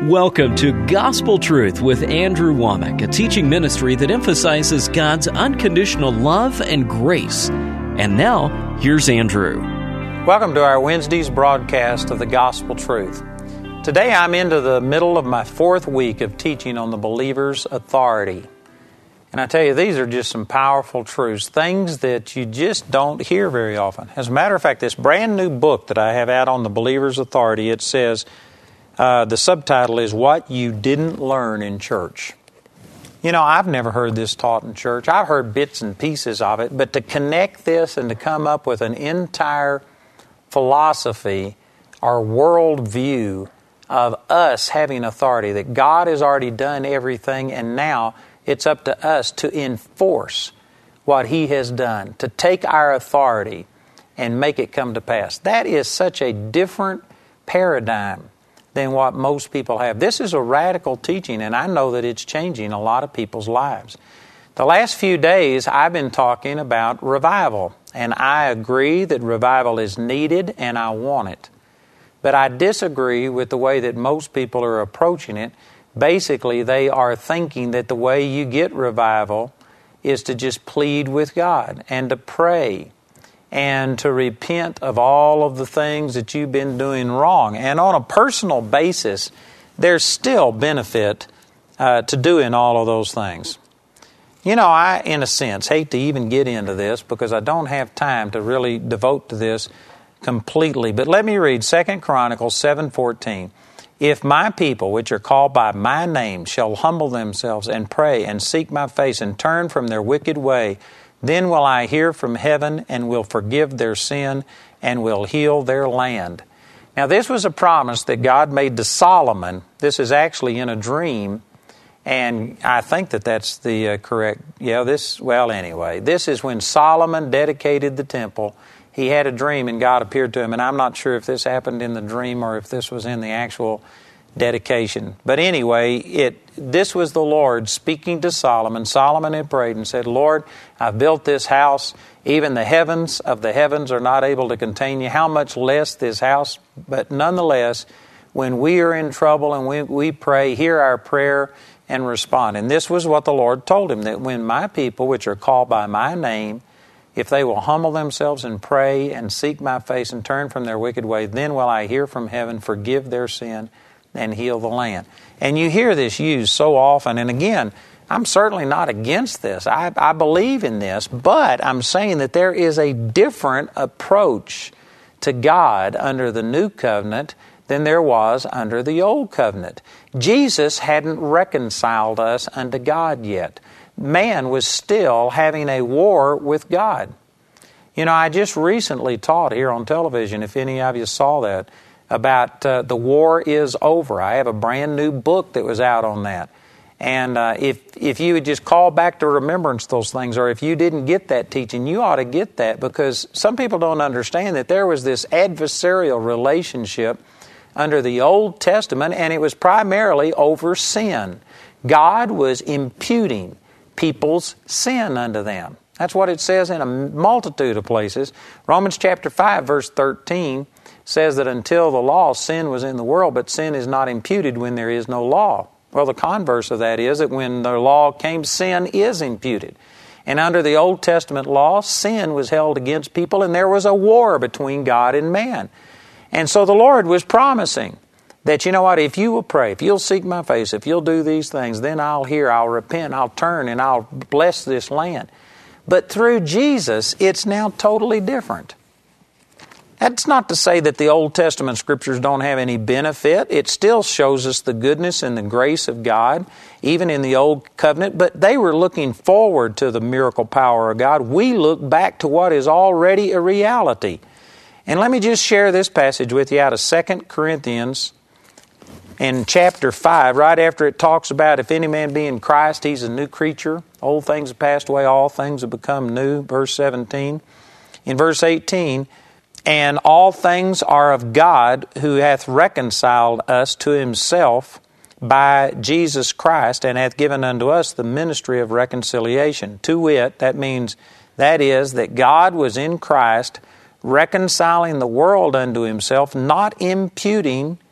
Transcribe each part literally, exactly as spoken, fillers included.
Welcome to Gospel Truth with Andrew Womack, a teaching ministry that emphasizes God's unconditional love and grace. And now, here's Andrew. Welcome to our Wednesday's broadcast of the Gospel Truth. Today I'm into the middle of my fourth week of teaching on the believer's authority. And I tell you, these are just some powerful truths, things that you just don't hear very often. As a matter of fact, this brand new book that I have out on the believer's authority, it says, uh, the subtitle is What You Didn't Learn in Church. You know, I've never heard this taught in church. I've heard bits and pieces of it, but to connect this and to come up with an entire philosophy or worldview of us having authority, that God has already done everything and now it's up to us to enforce what He has done, to take our authority and make it come to pass. That is such a different paradigm than what most people have. This is a radical teaching, and I know that it's changing a lot of people's lives. The last few days, I've been talking about revival, and I agree that revival is needed, and I want it. But I disagree with the way that most people are approaching it. Basically, they are thinking that the way you get revival is to just plead with God and to pray and to repent of all of the things that you've been doing wrong. And on a personal basis, there's still benefit uh, to doing all of those things. You know, I, in a sense, hate to even get into this because I don't have time to really devote to this completely. But let me read Second Chronicles seven fourteen. If my people, which are called by my name, shall humble themselves and pray and seek my face and turn from their wicked way, then will I hear from heaven and will forgive their sin and will heal their land. Now, this was a promise that God made to Solomon. This is actually in a dream, and I think that that's the uh, correct, yeah, this, well, anyway, this is when Solomon dedicated the temple. He had a dream and God appeared to him, and I'm not sure if this happened in the dream or if this was in the actual dedication. But anyway, it this was the Lord speaking to Solomon. Solomon had prayed and said, Lord, I've built this house. Even the heavens of the heavens are not able to contain you. How much less this house? But nonetheless, when we are in trouble and we, we pray, hear our prayer and respond. And this was what the Lord told him, that when my people, which are called by my name, if they will humble themselves and pray and seek my face and turn from their wicked way, then will I hear from heaven, forgive their sin, and heal the land. And you hear this used so often. And again, I'm certainly not against this. I, I believe in this. But I'm saying that there is a different approach to God under the new covenant than there was under the old covenant. Jesus hadn't reconciled us unto God yet. Man was still having a war with God. You know, I just recently taught here on television, if any of you saw that, about uh, the war is over. I have a brand new book that was out on that. And uh, if if you would just call back to remembrance those things, or if you didn't get that teaching, you ought to get that, because some people don't understand that there was this adversarial relationship under the Old Testament, and it was primarily over sin. God was imputing people's sin unto them. That's what it says in a multitude of places. Romans chapter five, verse thirteen says that until the law, sin was in the world, but sin is not imputed when there is no law. Well, the converse of that is that when the law came, sin is imputed. And under the Old Testament law, sin was held against people, and there was a war between God and man. And so the Lord was promising that, you know what, if you will pray, if you'll seek my face, if you'll do these things, then I'll hear, I'll repent, I'll turn, and I'll bless this land. But through Jesus, it's now totally different. That's not to say that the Old Testament Scriptures don't have any benefit. It still shows us the goodness and the grace of God, even in the Old Covenant. But they were looking forward to the miracle power of God. We look back to what is already a reality. And let me just share this passage with you out of Second Corinthians in chapter five, right after it talks about if any man be in Christ, he's a new creature. Old things have passed away, all things have become new. Verse seventeen. In verse eighteen, and all things are of God, who hath reconciled us to Himself by Jesus Christ, and hath given unto us the ministry of reconciliation. To wit, that means, that is, that God was in Christ reconciling the world unto Himself, not imputing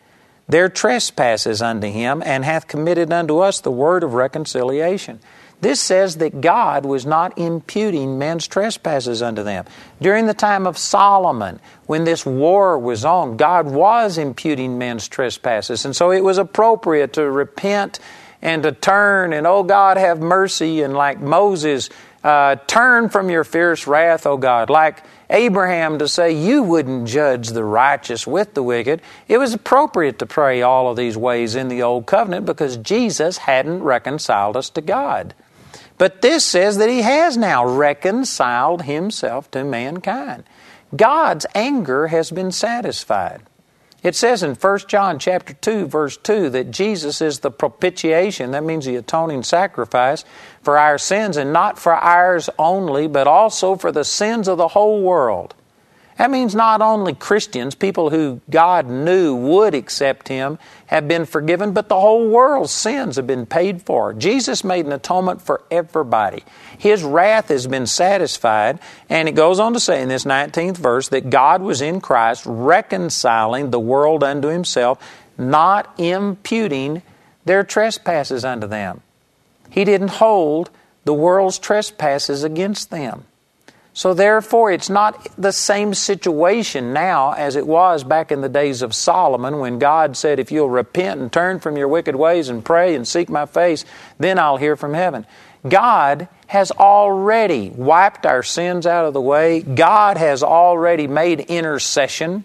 their trespasses unto him, and hath committed unto us the word of reconciliation. This says that God was not imputing men's trespasses unto them. During the time of Solomon, when this war was on, God was imputing men's trespasses. And so it was appropriate to repent and to turn and, oh God, have mercy. And like Moses, uh, turn from your fierce wrath, oh God. Like Abraham to say, you wouldn't judge the righteous with the wicked. It was appropriate to pray all of these ways in the Old Covenant because Jesus hadn't reconciled us to God. But this says that He has now reconciled Himself to mankind. God's anger has been satisfied. It says in First John chapter two, verse two, that Jesus is the propitiation, that means the atoning sacrifice, for our sins, and not for ours only, but also for the sins of the whole world. That means not only Christians, people who God knew would accept Him, have been forgiven, but the whole world's sins have been paid for. Jesus made an atonement for everybody. His wrath has been satisfied, and it goes on to say in this nineteenth verse that God was in Christ reconciling the world unto Himself, not imputing their trespasses unto them. He didn't hold the world's trespasses against them. So therefore, it's not the same situation now as it was back in the days of Solomon when God said, if you'll repent and turn from your wicked ways and pray and seek my face, then I'll hear from heaven. God has already wiped our sins out of the way. God has already made intercession.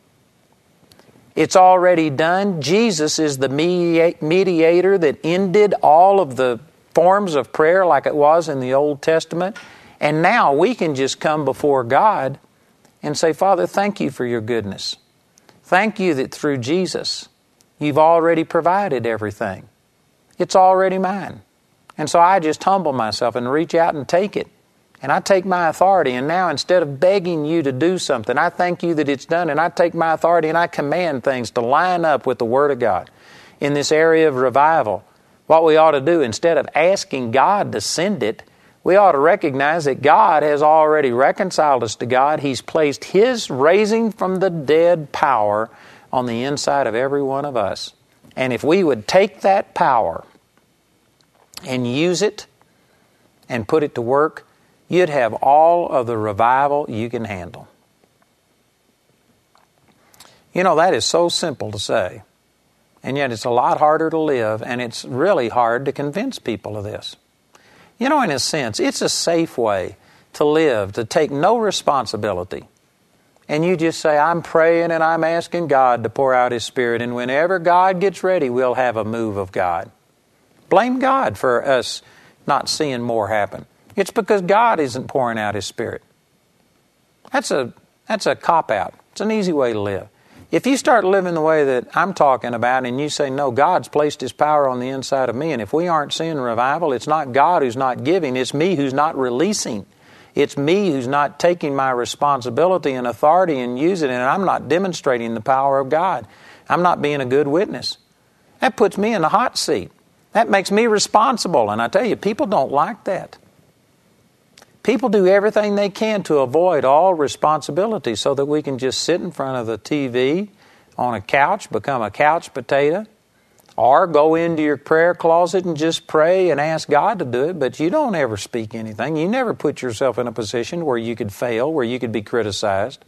It's already done. Jesus is the mediator that ended all of the forms of prayer like it was in the Old Testament. And now we can just come before God and say, Father, thank you for your goodness. Thank you that through Jesus, you've already provided everything. It's already mine. And so I just humble myself and reach out and take it. And I take my authority. And now instead of begging you to do something, I thank you that it's done. And I take my authority and I command things to line up with the Word of God. In this area of revival, what we ought to do, instead of asking God to send it, we ought to recognize that God has already reconciled us to God. He's placed His raising from the dead power on the inside of every one of us. And if we would take that power and use it and put it to work, you'd have all of the revival you can handle. You know, that is so simple to say, and yet it's a lot harder to live, and it's really hard to convince people of this. You know, in a sense, it's a safe way to live, to take no responsibility. And you just say, I'm praying and I'm asking God to pour out His Spirit. And whenever God gets ready, we'll have a move of God. Blame God for us not seeing more happen. It's because God isn't pouring out His Spirit. That's a, that's a cop-out. It's an easy way to live. If you start living the way that I'm talking about and you say, no, God's placed His power on the inside of me, and if we aren't seeing revival, it's not God who's not giving, it's me who's not releasing. It's me who's not taking my responsibility and authority and using it, and I'm not demonstrating the power of God. I'm not being a good witness. That puts me in the hot seat. That makes me responsible, and I tell you, people don't like that. People do everything they can to avoid all responsibility so that we can just sit in front of the T V on a couch, become a couch potato, or go into your prayer closet and just pray and ask God to do it, but you don't ever speak anything. You never put yourself in a position where you could fail, where you could be criticized.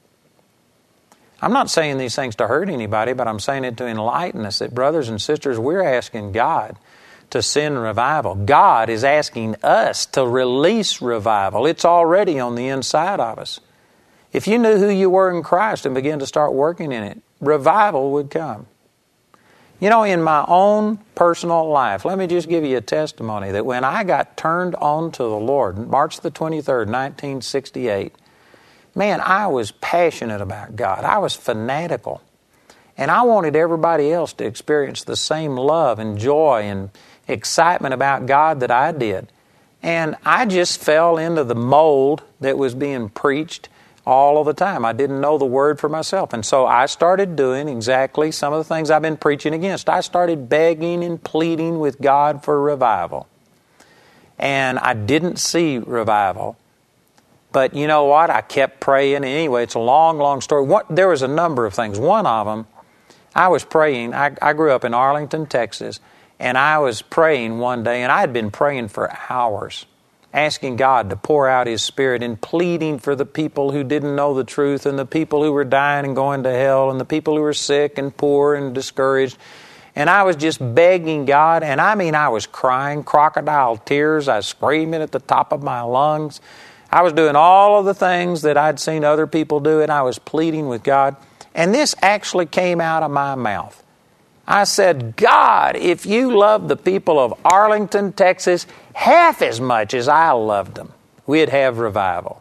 I'm not saying these things to hurt anybody, but I'm saying it to enlighten us that, brothers and sisters, we're asking God to send revival. God is asking us to release revival. It's already on the inside of us. If you knew who you were in Christ and began to start working in it, revival would come. You know, in my own personal life, let me just give you a testimony that when I got turned on to the Lord, March the twenty-third, nineteen sixty-eight, man, I was passionate about God. I was fanatical. And I wanted everybody else to experience the same love and joy and excitement about God that I did. And I just fell into the mold that was being preached all of the time. I didn't know the Word for myself. And so I started doing exactly some of the things I've been preaching against. I started begging and pleading with God for revival. And I didn't see revival. But you know what? I kept praying. Anyway, it's a long, long story. What, there was a number of things. One of them, I was praying. I, I grew up in Arlington, Texas, and I was praying one day, and I had been praying for hours, asking God to pour out His Spirit and pleading for the people who didn't know the truth and the people who were dying and going to hell and the people who were sick and poor and discouraged. And I was just begging God, and I mean I was crying, crocodile tears. I was screaming at the top of my lungs. I was doing all of the things that I'd seen other people do, and I was pleading with God. And this actually came out of my mouth. I said, God, if you love the people of Arlington, Texas, half as much as I loved them, we'd have revival.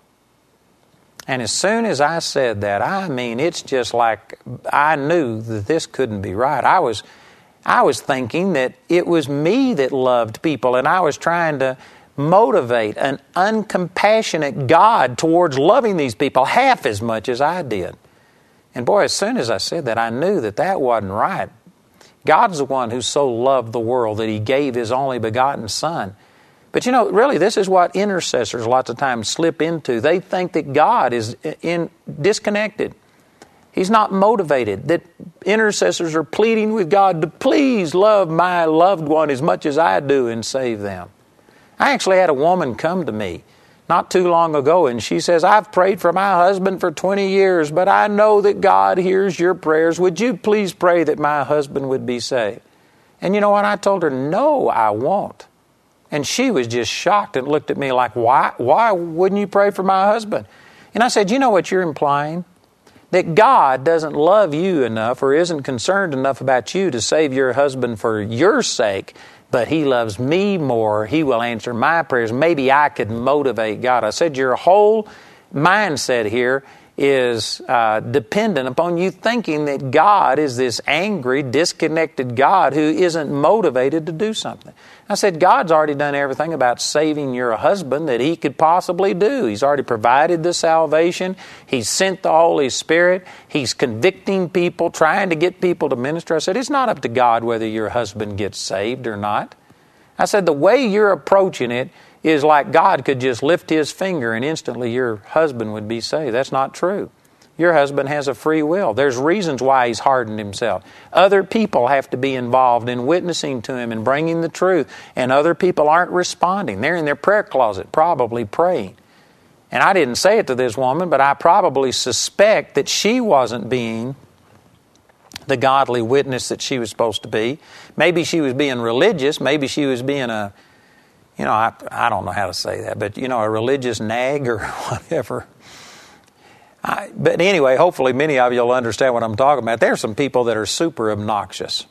And as soon as I said that, I mean, it's just like I knew that this couldn't be right. I was, I was thinking that it was me that loved people, and I was trying to motivate an uncompassionate God towards loving these people half as much as I did. And boy, as soon as I said that, I knew that that wasn't right. God's the one who so loved the world that He gave His only begotten Son. But you know, really, this is what intercessors lots of times slip into. They think that God is in disconnected. He's not motivated. That intercessors are pleading with God to please love my loved one as much as I do and save them. I actually had a woman come to me not too long ago, and she says, I've prayed for my husband for twenty years, but I know that God hears your prayers. Would you please pray that my husband would be saved? And you know what? I told her, no, I won't. And she was just shocked and looked at me like, why, why wouldn't you pray for my husband? And I said, you know what you're implying? That God doesn't love you enough or isn't concerned enough about you to save your husband for your sake, but He loves me more. He will answer my prayers. Maybe I could motivate God. I said your whole mindset here is uh, dependent upon you thinking that God is this angry, disconnected God who isn't motivated to do something. I said, God's already done everything about saving your husband that He could possibly do. He's already provided the salvation. He's sent the Holy Spirit. He's convicting people, trying to get people to minister. I said, it's not up to God whether your husband gets saved or not. I said, the way you're approaching it is like God could just lift His finger and instantly your husband would be saved. That's not true. Your husband has a free will. There's reasons why he's hardened himself. Other people have to be involved in witnessing to him and bringing the truth, and other people aren't responding. They're in their prayer closet probably praying. And I didn't say it to this woman, but I probably suspect that she wasn't being the godly witness that she was supposed to be. Maybe she was being religious. Maybe she was being a You know, I, I don't know how to say that, but, you know, a religious nag or whatever. I, but anyway, hopefully many of you will understand what I'm talking about. There are some people that are super obnoxious.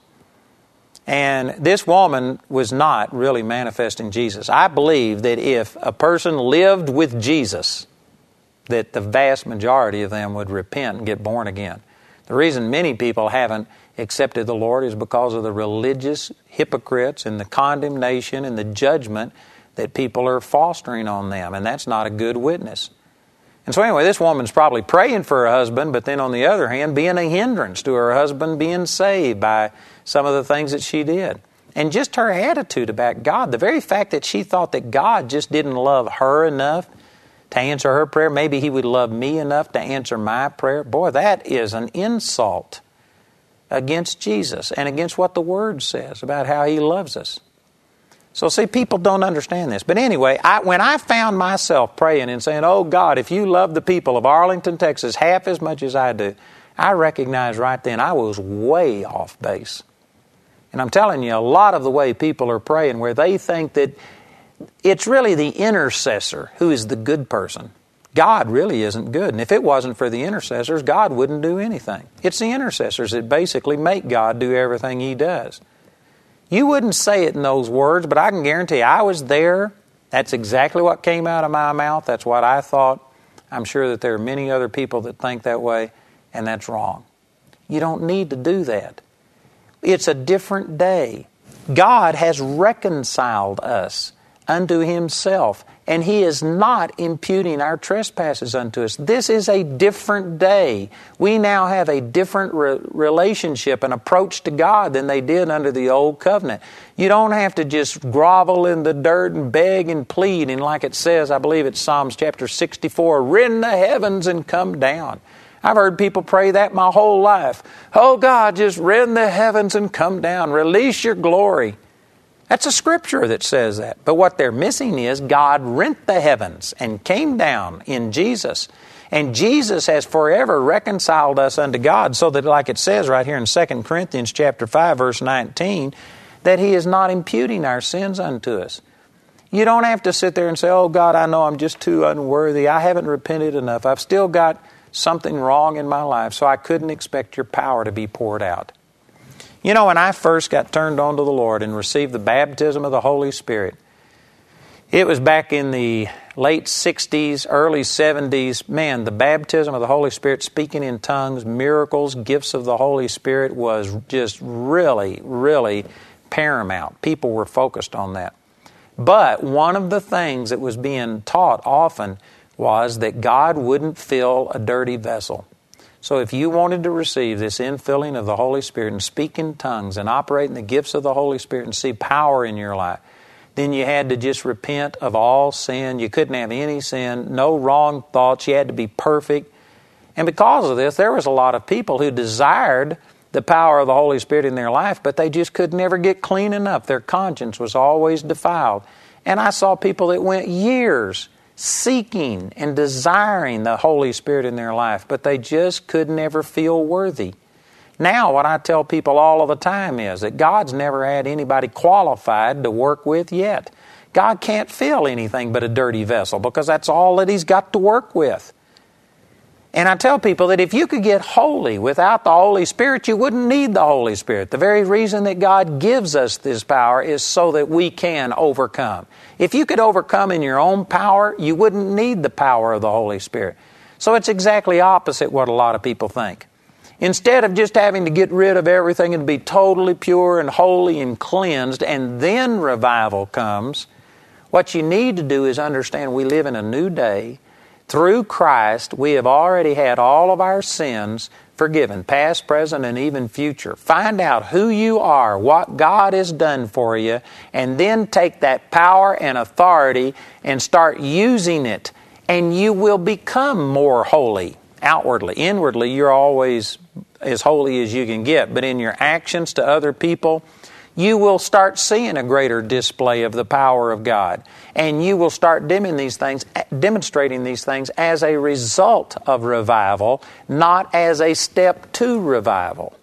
And this woman was not really manifesting Jesus. I believe that if a person lived with Jesus, that the vast majority of them would repent and get born again. The reason many people haven't accepted the Lord is because of the religious hypocrites and the condemnation and the judgment that people are fostering on them, and that's not a good witness. And so anyway, this woman's probably praying for her husband, but then on the other hand, being a hindrance to her husband being saved by some of the things that she did. And just her attitude about God, the very fact that she thought that God just didn't love her enough to answer her prayer, maybe He would love me enough to answer my prayer. Boy, that is an insult against Jesus and against what the Word says about how He loves us. So see, people don't understand this. But anyway, I, when I found myself praying and saying, oh God, if you love the people of Arlington, Texas half as much as I do, I recognized right then I was way off base. And I'm telling you, a lot of the way people are praying where they think that it's really the intercessor who is the good person. God really isn't good. And if it wasn't for the intercessors, God wouldn't do anything. It's the intercessors that basically make God do everything He does. You wouldn't say it in those words, but I can guarantee you, I was there. That's exactly what came out of my mouth. That's what I thought. I'm sure that there are many other people that think that way, and that's wrong. You don't need to do that. It's a different day. God has reconciled us unto Himself, and He is not imputing our trespasses unto us. This is a different day. We now have a different re- relationship and approach to God than they did under the old covenant. You don't have to just grovel in the dirt and beg and plead, and like it says, I believe it's Psalms chapter sixty-four, rend the heavens and come down. I've heard people pray that my whole life. Oh God, just rend the heavens and come down. Release your glory. That's a scripture that says that. But what they're missing is God rent the heavens and came down in Jesus. And Jesus has forever reconciled us unto God, so that, like it says right here in Second Corinthians chapter five, verse nineteen, that He is not imputing our sins unto us. You don't have to sit there and say, oh God, I know I'm just too unworthy. I haven't repented enough. I've still got something wrong in my life, so I couldn't expect your power to be poured out. You know, when I first got turned on to the Lord and received the baptism of the Holy Spirit, it was back in the late sixties, early seventies. Man, the baptism of the Holy Spirit, speaking in tongues, miracles, gifts of the Holy Spirit was just really, really paramount. People were focused on that. But one of the things that was being taught often was that God wouldn't fill a dirty vessel. So if you wanted to receive this infilling of the Holy Spirit and speak in tongues and operate in the gifts of the Holy Spirit and see power in your life, then you had to just repent of all sin. You couldn't have any sin, no wrong thoughts. You had to be perfect. And because of this, there was a lot of people who desired the power of the Holy Spirit in their life, but they just could never get clean enough. Their conscience was always defiled. And I saw people that went years seeking and desiring the Holy Spirit in their life, but they just could never feel worthy. Now, what I tell people all of the time is that God's never had anybody qualified to work with yet. God can't fill anything but a dirty vessel, because that's all that He's got to work with. And I tell people that if you could get holy without the Holy Spirit, you wouldn't need the Holy Spirit. The very reason that God gives us this power is so that we can overcome. If you could overcome in your own power, you wouldn't need the power of the Holy Spirit. So it's exactly opposite what a lot of people think. Instead of just having to get rid of everything and be totally pure and holy and cleansed, and then revival comes, what you need to do is understand we live in a new day. Through Christ, we have already had all of our sins forgiven, past, present, and even future. Find out who you are, what God has done for you, and then take that power and authority and start using it, and you will become more holy outwardly. Inwardly, you're always as holy as you can get, but in your actions to other people, you will start seeing a greater display of the power of God. And you will start demonstrating these things, demonstrating these things as a result of revival, not as a step to revival.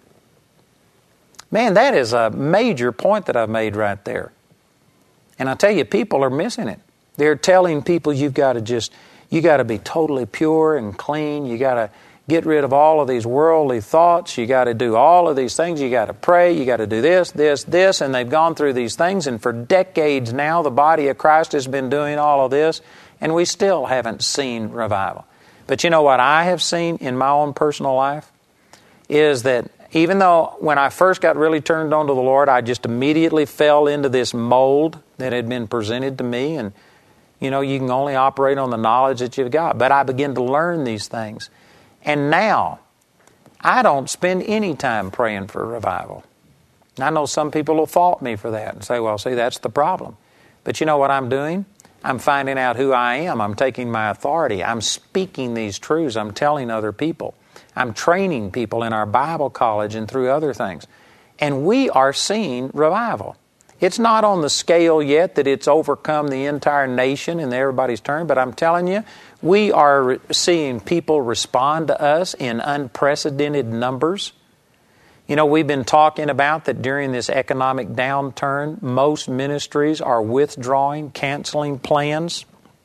Man, that is a major point that I've made right there. And I tell you, people are missing it. They're telling people you've got to just, you got to be totally pure and clean. You got to get rid of all of these worldly thoughts. You got to do all of these things. You got to pray. You got to do this, this, this. And they've gone through these things. And for decades now, the body of Christ has been doing all of this. And we still haven't seen revival. But you know what I have seen in my own personal life? Is that even though when I first got really turned on to the Lord, I just immediately fell into this mold that had been presented to me. And, you know, you can only operate on the knowledge that you've got. But I began to learn these things. And now, I don't spend any time praying for revival. And I know some people will fault me for that and say, well, see, that's the problem. But you know what I'm doing? I'm finding out who I am. I'm taking my authority. I'm speaking these truths. I'm telling other people. I'm training people in our Bible college and through other things. And we are seeing revival. It's not on the scale yet that it's overcome the entire nation and everybody's turn, but I'm telling you, we are seeing people respond to us in unprecedented numbers. You know, we've been talking about that during this economic downturn, most ministries are withdrawing, canceling plans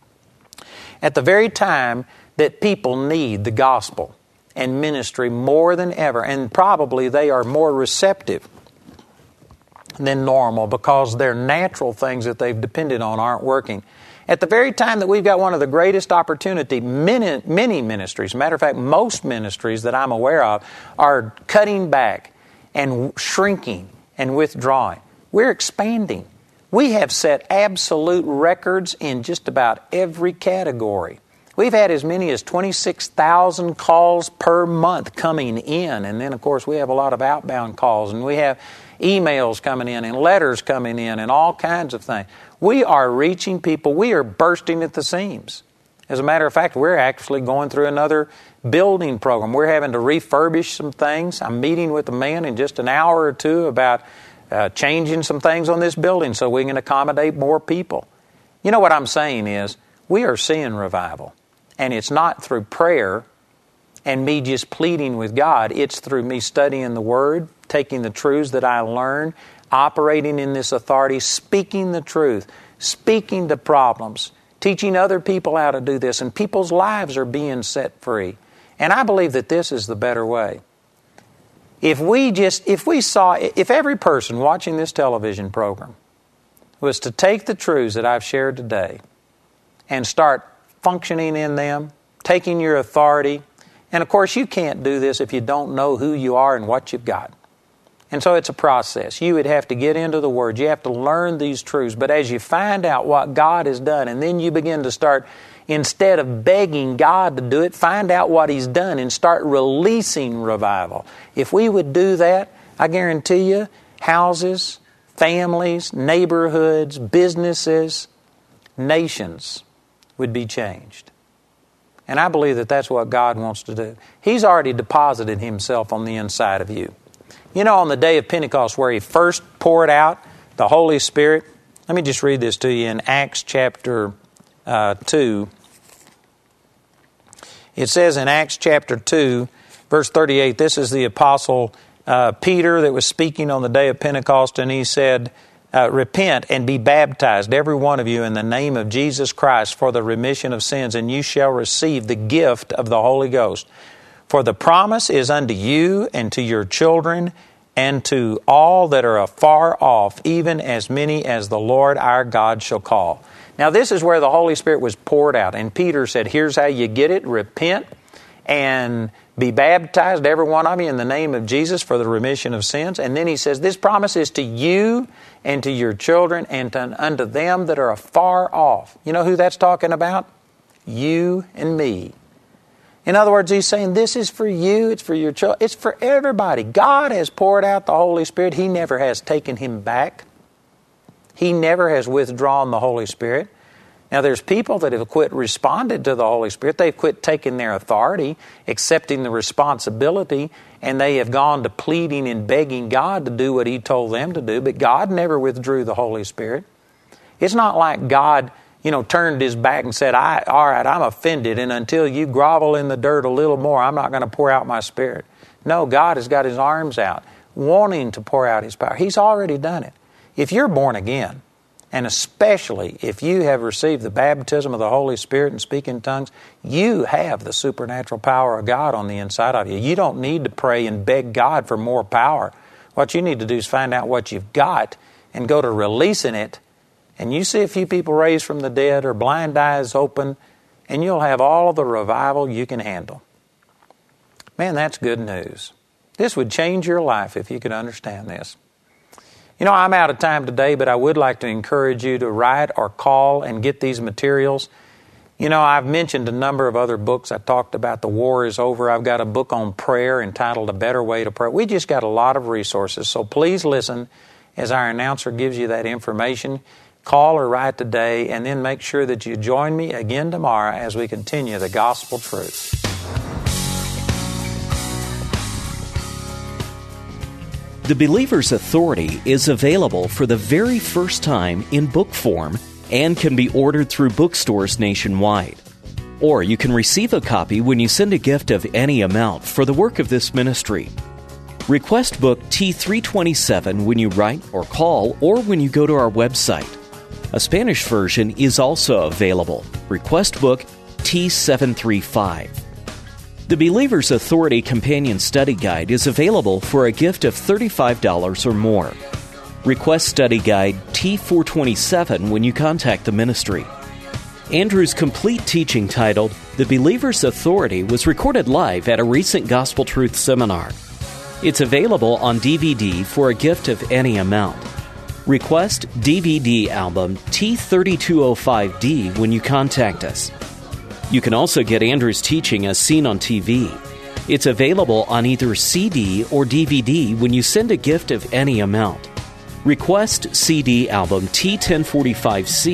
at the very time that people need the gospel and ministry more than ever, and probably they are more receptive than normal because their natural things that they've depended on aren't working. At the very time that we've got one of the greatest opportunity, many, many ministries, as a matter of fact, most ministries that I'm aware of are cutting back and shrinking and withdrawing. We're expanding. We have set absolute records in just about every category. We've had as many as twenty-six thousand calls per month coming in. And then, of course, we have a lot of outbound calls. And we have emails coming in and letters coming in and all kinds of things. We are reaching people. We are bursting at the seams. As a matter of fact, we're actually going through another building program. We're having to refurbish some things. I'm meeting with a man in just an hour or two about uh, changing some things on this building so we can accommodate more people. You know what I'm saying is, we are seeing revival. And it's not through prayer and me just pleading with God. It's through me studying the Word, taking the truths that I learn, operating in this authority, speaking the truth, speaking to problems, teaching other people how to do this, and people's lives are being set free. And I believe that this is the better way. If we just, if we saw, if every person watching this television program was to take the truths that I've shared today and start functioning in them, taking your authority, and of course you can't do this if you don't know who you are and what you've got. And so it's a process. You would have to get into the Word. You have to learn these truths. But as you find out what God has done, and then you begin to start, instead of begging God to do it, find out what He's done and start releasing revival. If we would do that, I guarantee you, houses, families, neighborhoods, businesses, nations would be changed. And I believe that that's what God wants to do. He's already deposited Himself on the inside of you. You know, on the day of Pentecost where He first poured out the Holy Spirit, let me just read this to you in Acts chapter uh, two. It says in Acts chapter two, verse thirty-eight, this is the Apostle uh, Peter that was speaking on the day of Pentecost, and he said, uh, repent and be baptized, every one of you, in the name of Jesus Christ for the remission of sins, and you shall receive the gift of the Holy Ghost. For the promise is unto you and to your children and to all that are afar off, even as many as the Lord our God shall call. Now this is where the Holy Spirit was poured out. And Peter said, here's how you get it. Repent and be baptized, every one of you, in the name of Jesus for the remission of sins. And then he says, this promise is to you and to your children and to, unto them that are afar off. You know who that's talking about? You and me. In other words, he's saying this is for you, it's for your children, it's for everybody. God has poured out the Holy Spirit. He never has taken Him back. He never has withdrawn the Holy Spirit. Now there's people that have quit responded to the Holy Spirit. They've quit taking their authority, accepting the responsibility, and they have gone to pleading and begging God to do what He told them to do. But God never withdrew the Holy Spirit. It's not like God, you know, turned His back and said, I, all right, I'm offended, and until you grovel in the dirt a little more, I'm not going to pour out my Spirit. No, God has got His arms out, wanting to pour out His power. He's already done it. If you're born again, and especially if you have received the baptism of the Holy Spirit and speak in tongues, you have the supernatural power of God on the inside of you. You don't need to pray and beg God for more power. What you need to do is find out what you've got and go to releasing it. And you see a few people raised from the dead or blind eyes open, and you'll have all of the revival you can handle. Man, that's good news. This would change your life if you could understand this. You know, I'm out of time today, but I would like to encourage you to write or call and get these materials. You know, I've mentioned a number of other books. I talked about The War is Over. I've got a book on prayer entitled A Better Way to Pray. We just got a lot of resources, so please listen as our announcer gives you that information. Call or write today, and then make sure that you join me again tomorrow as we continue the gospel truth. The Believer's Authority is available for the very first time in book form and can be ordered through bookstores nationwide. Or you can receive a copy when you send a gift of any amount for the work of this ministry. Request book T three twenty-seven when you write or call, or when you go to our website. A Spanish version is also available. Request book T seven thirty-five. The Believer's Authority Companion Study Guide is available for a gift of thirty-five dollars or more. Request Study Guide T four twenty-seven when you contact the ministry. Andrew's complete teaching titled The Believer's Authority was recorded live at a recent Gospel Truth seminar. It's available on D V D for a gift of any amount. Request D V D album T thirty-two oh five D when you contact us. You can also get Andrew's teaching as seen on T V. It's available on either C D or D V D when you send a gift of any amount. Request C D album T ten forty-five C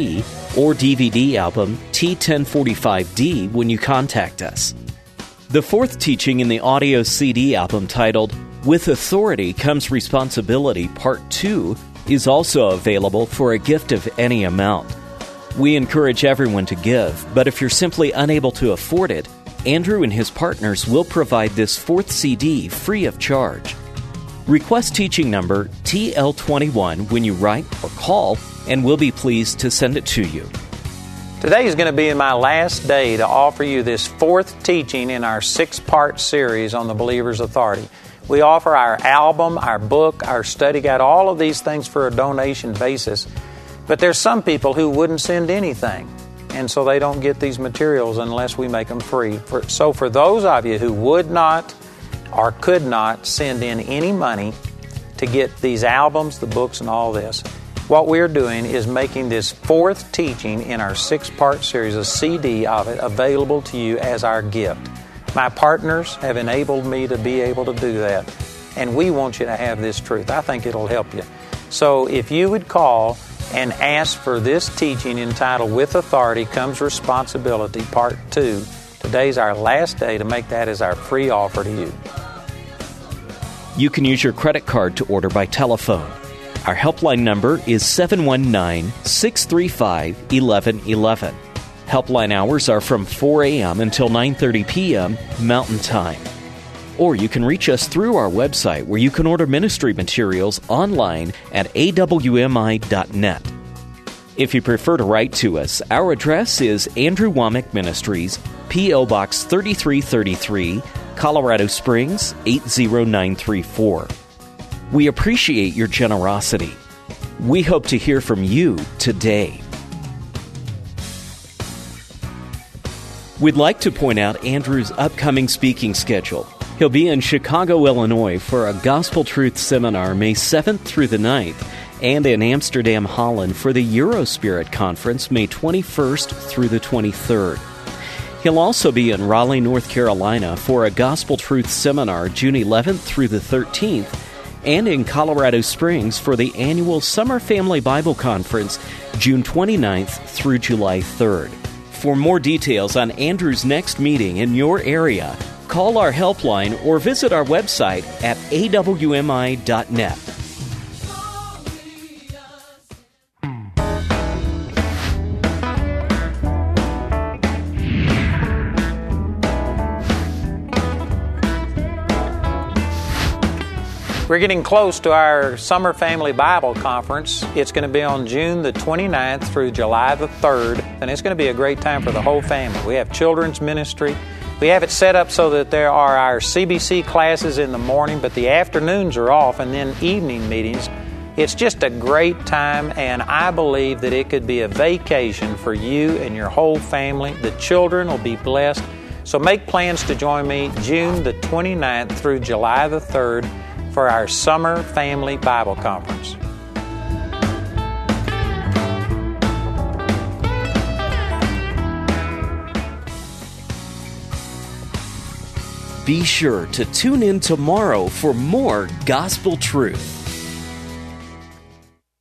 or D V D album T ten forty-five D when you contact us. The fourth teaching in the audio C D album, titled With Authority Comes Responsibility Part two, is also available for a gift of any amount. We encourage everyone to give, but if you're simply unable to afford it, Andrew and his partners will provide this fourth C D free of charge. Request teaching number T L twenty-one when you write or call, and we'll be pleased to send it to you. Today is going to be my last day to offer you this fourth teaching in our six-part series on the believer's authority. We offer our album, our book, our study guide, all of these things for a donation basis. But there's some people who wouldn't send anything, and so they don't get these materials unless we make them free. For, so for those of you who would not or could not send in any money to get these albums, the books, and all this, what we're doing is making this fourth teaching in our six-part series, a C D of it, available to you as our gift. My partners have enabled me to be able to do that, and we want you to have this truth. I think it'll help you. So if you would call and ask for this teaching entitled With Authority Comes Responsibility, Part two, today's our last day to make that as our free offer to you. You can use your credit card to order by telephone. Our helpline number is seven one nine, six three five, one one one one. Helpline hours are from four a.m. until nine thirty p.m. Mountain Time. Or you can reach us through our website, where you can order ministry materials online at a w m i dot net. If you prefer to write to us, our address is Andrew Wommack Ministries, P O. Box thirty-three thirty-three, Colorado Springs, eight zero nine three four. We appreciate your generosity. We hope to hear from you today. We'd like to point out Andrew's upcoming speaking schedule. He'll be in Chicago, Illinois for a Gospel Truth Seminar May seventh through the ninth, and in Amsterdam, Holland for the Eurospirit Conference May twenty-first through the twenty-third. He'll also be in Raleigh, North Carolina for a Gospel Truth Seminar June eleventh through the thirteenth, and in Colorado Springs for the annual Summer Family Bible Conference June twenty-ninth through July third. For more details on Andrew's next meeting in your area, call our helpline or visit our website at a w m i dot net. We're getting close to our Summer Family Bible Conference. It's going to be on June the twenty-ninth through July the third, and it's going to be a great time for the whole family. We have children's ministry. We have it set up so that there are our C B C classes in the morning, but the afternoons are off, and then evening meetings. It's just a great time, and I believe that it could be a vacation for you and your whole family. The children will be blessed. So make plans to join me June the twenty-ninth through July the third for our Summer Family Bible Conference. Be sure to tune in tomorrow for more Gospel Truth.